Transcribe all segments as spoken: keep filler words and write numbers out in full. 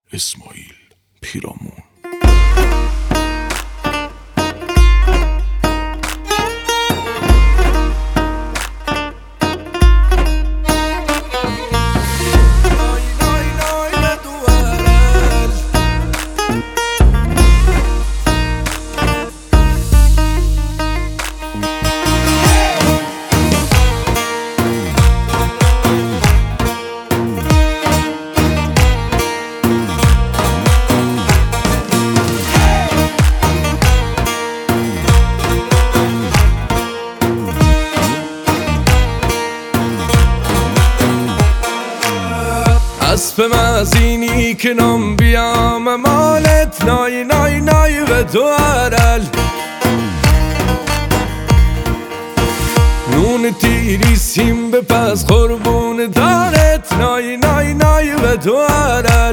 اسماعیل پیرامون. اسب مزینی که نام بیام مالت نای نای نای و تو عرل نون تیری سیم به پس قربون دارت نای نای نای و تو عرل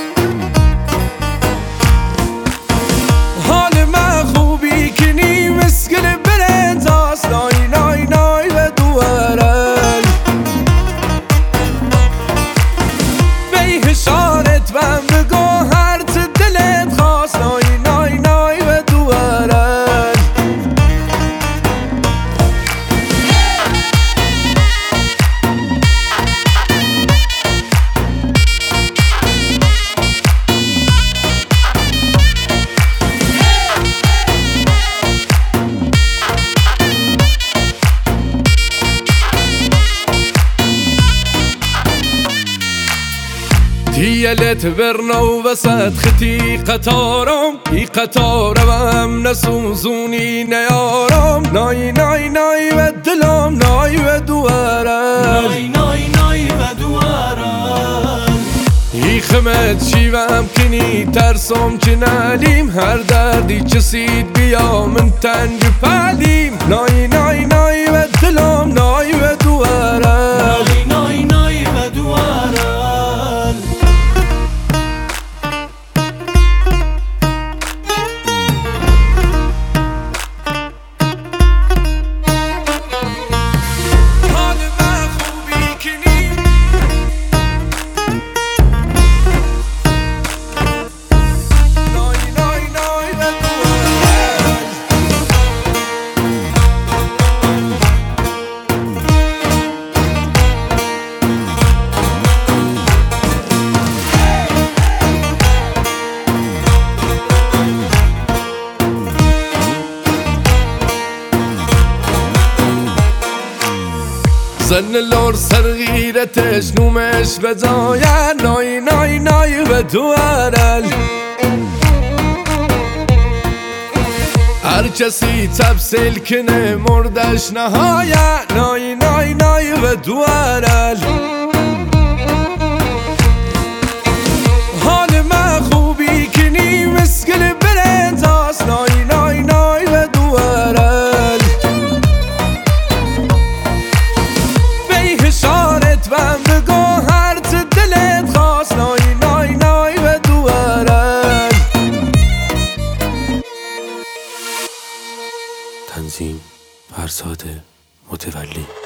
حال من خوبی که نی مسکل برد هاست نای نای نای و تو عرل شانت بم بگو هر چه دلت خواست نای نای نای و دوارن دیلت برنو وسط خطی قطارم ای قطارم هم نسوزونی نیارم نای نای نای و دلم نای و دوارم نای نای نای و دوارم ای خمت شیوم کنی ترسم که نلیم هر دردی چسید بیا من تنگ پلیم نای نای نای و دلم نای و دوارم نای نای نای و دوارم زن لور سر غیرتش نومش بزاین نای نای نای و تو عرل هر کسی تبسل کنه مردش نهایت نای نای نای و تو عرل حال من خوبی که نی مسکل برد هاست نای نای نای و تو عرل شانت بم بگو هر چه دلت خواست نای نای نای و دوارن. تنظیم فرزاد متولی.